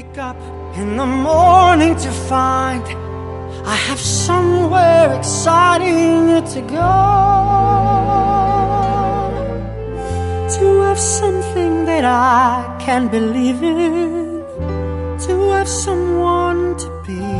wake up in the morning to find I have somewhere exciting to go, to have something that I can believe in, to have someone to be